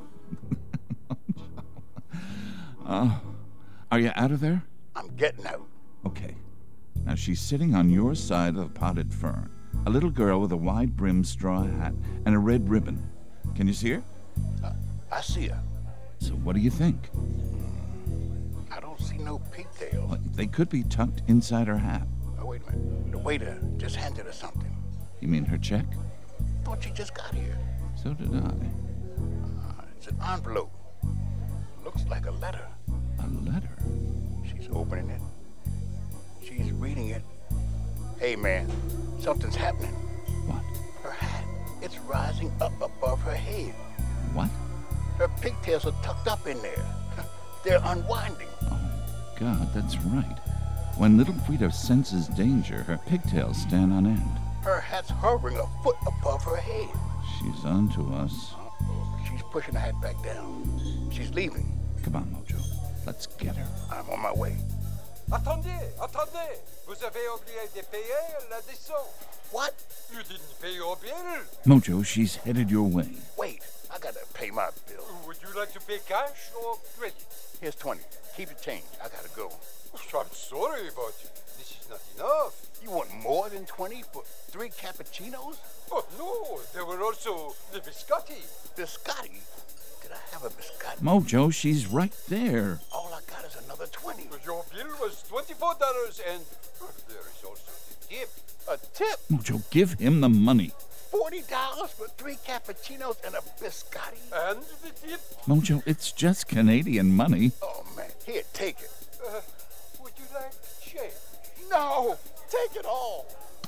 Are you out of there? I'm getting out. Okay. Now she's sitting on your side of the potted fern. A little girl with a wide-brimmed straw hat and a red ribbon. Can you see her? I see her. So what do you think? I don't see no pigtails. Well, they could be tucked inside her hat. Oh, wait a minute. The waiter just handed her something. You mean her check? Thought she just got here. So did I. It's an envelope. Looks like a letter. A letter? She's opening it. She's reading it. Hey, man, something's happening. What? Her hat. It's rising up above her head. What? Her pigtails are tucked up in there. They're unwinding. Oh, God, that's right. When little Frida senses danger, her pigtails stand on end. Her hat's hovering a foot above her head. She's on to us. She's pushing the hat back down. She's leaving. Come on, Mojo. Let's get her. I'm on my way. Attendez, attendez! Vous avez oublié de payer l'addition. What? You didn't pay your bill. Mojo, she's headed your way. Wait, I gotta pay my bill. Would you like to pay cash or credit? Here's 20. Keep the change. I gotta go. I'm sorry, but this is not enough. You want more than 20 for 3 cappuccinos? Oh, no, there were also the biscotti. Biscotti? Could I have a biscotti? Mojo, she's right there. All I got is another 20. Your bill was $24, and there is also the tip. A tip? Mojo, give him the money. $40 for 3 cappuccinos and a biscotti? And the tip? Mojo, it's just Canadian money. Oh, man. Here, take it. Would you like change? No! Take it all!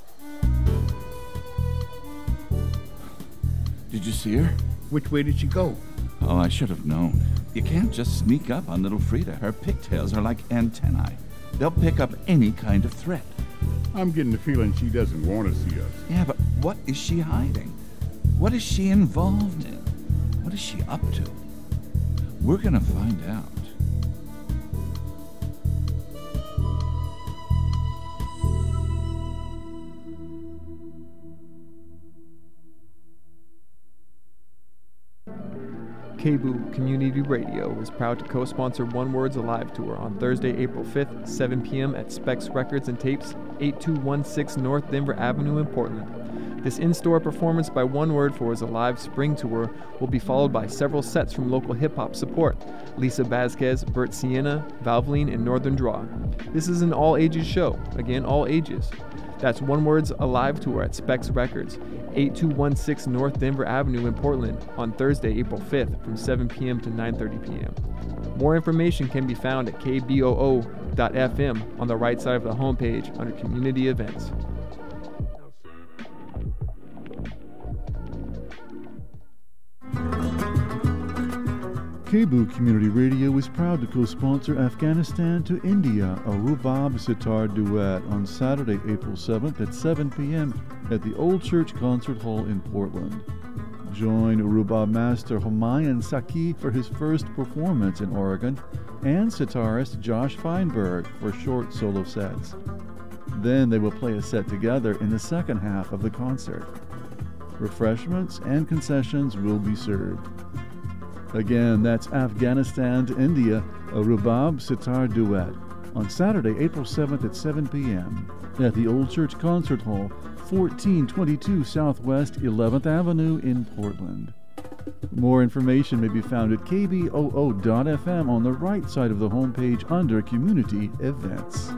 Did you see her? Which way did she go? Oh, I should have known. You can't just sneak up on little Frida. Her pigtails are like antennae. They'll pick up any kind of threat. I'm getting the feeling she doesn't want to see us. Yeah, but what is she hiding? What is she involved in? What is she up to? We're gonna find out. KBOO Community Radio is proud to co-sponsor One Word's Alive Tour on Thursday, April 5th, 7 p.m. at Specs Records and Tapes, 8216 North Denver Avenue in Portland. This in-store performance by One Word for his Alive Spring Tour will be followed by several sets from local hip-hop support: Lisa Vasquez, Bert Sienna, Valvoline, and Northern Draw. This is an all-ages show. Again, all ages. That's One Word's Alive Tour at Specs Records, 8216 North Denver Avenue in Portland on Thursday, April 5th from 7 p.m. to 9:30 p.m. More information can be found at kboo.fm on the right side of the homepage under Community Events. KBOO Community Radio is proud to co-sponsor Afghanistan to India, a Rubab Sitar duet on Saturday, April 7th at 7 p.m. at the Old Church Concert Hall in Portland. Join Rubab master Humayun Saki for his first performance in Oregon and sitarist Josh Feinberg for short solo sets. Then they will play a set together in the second half of the concert. Refreshments and concessions will be served. Again, that's Afghanistan to India, a Rubab Sitar duet, on Saturday, April 7th at 7 p.m. at the Old Church Concert Hall, 1422 Southwest 11th Avenue in Portland. More information may be found at kboo.fm on the right side of the homepage under Community Events.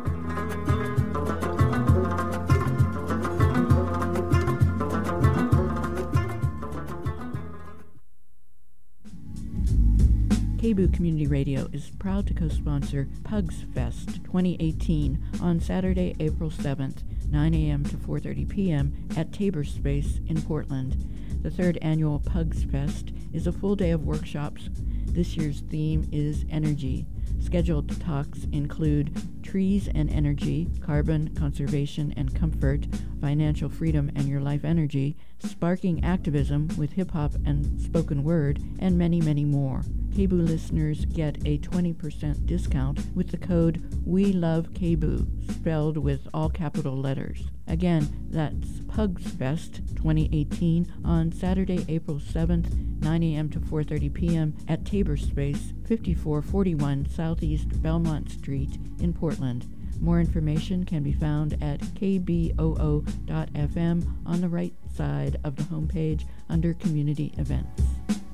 KBOO Community Radio is proud to co-sponsor Pugs Fest 2018 on Saturday, April 7th, 9 a.m. to 4:30 p.m. at Tabor Space in Portland. The third annual Pugs Fest is a full day of workshops. This year's theme is energy. Scheduled talks include trees and energy, carbon conservation and comfort, financial freedom and your life energy, sparking activism with hip-hop and spoken word, and many, many more. KBOO listeners get a 20% discount with the code WeLoveKBOO, spelled with all capital letters. Again, that's Pugs Fest 2018 on Saturday, April 7th, 9 a.m. to 4:30 p.m. at Tabor Space, 5441 Southeast Belmont Street in Portland. More information can be found at kboo.fm on the right side of the homepage under Community Events.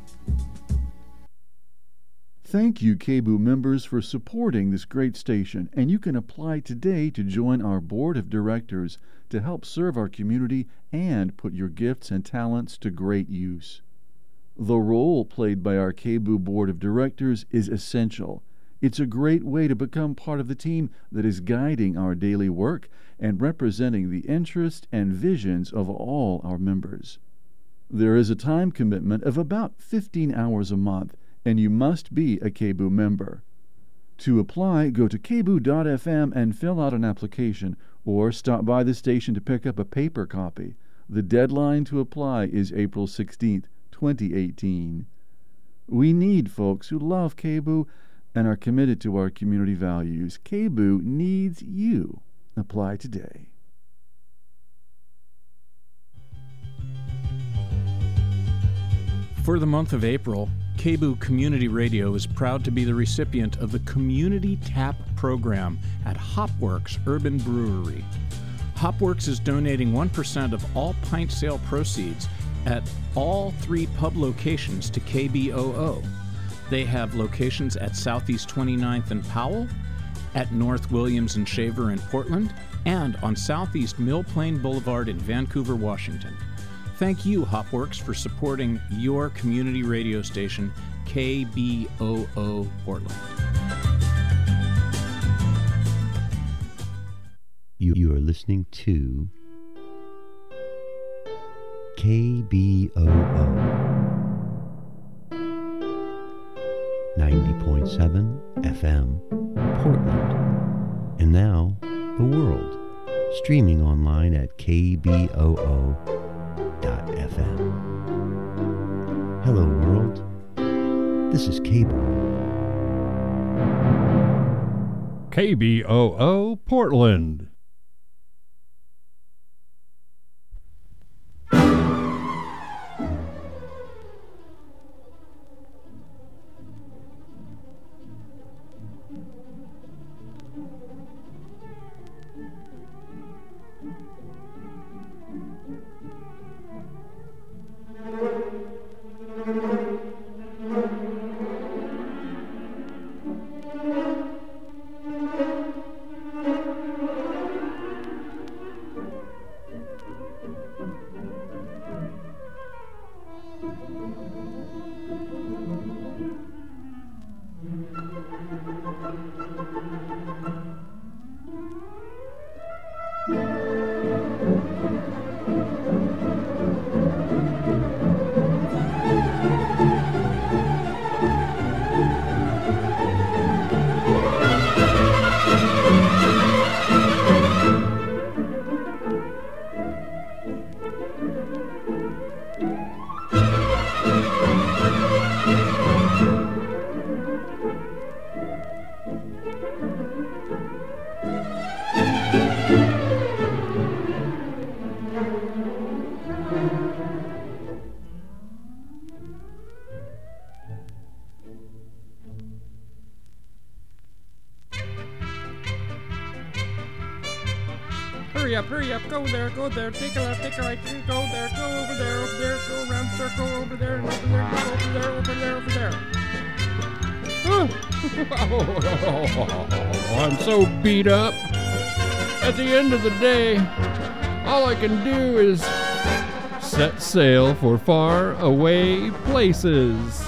Thank you, KBOO members, for supporting this great station, and you can apply today to join our board of directors to help serve our community and put your gifts and talents to great use. The role played by our KBOO board of directors is essential. It's a great way to become part of the team that is guiding our daily work and representing the interests and visions of all our members. There is a time commitment of about 15 hours a month, and you must be a KBOO member. To apply, go to kboo.fm and fill out an application, or stop by the station to pick up a paper copy. The deadline to apply is April 16th, 2018. We need folks who love KBOO and are committed to our community values. KBOO needs you. Apply today. For the month of April, KBOO Community Radio is proud to be the recipient of the Community Tap Program at Hopworks Urban Brewery. Hopworks is donating 1% of all pint sale proceeds at all 3 pub locations to KBOO. They have locations at Southeast 29th and Powell, at North Williams and Shaver in Portland, and on Southeast Mill Plain Boulevard in Vancouver, Washington. Thank you, Hopworks, for supporting your community radio station, KBOO Portland. You are listening to KBOO 90.7 FM, Portland. And now, the world, streaming online at KBOO.FM. Hello, world. This is KBOO Portland. Hurry up, go there, take a left, take a right, go there, go over there, go around circle, over there, and over there, go over there. Oh, I'm so beat up. At the end of the day, all I can do is set sail for far away places.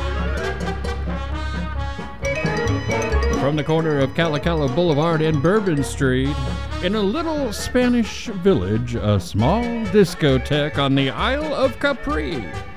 From the corner of Calacala Boulevard and Bourbon Street, in a little Spanish village, a small discotheque on the Isle of Capri,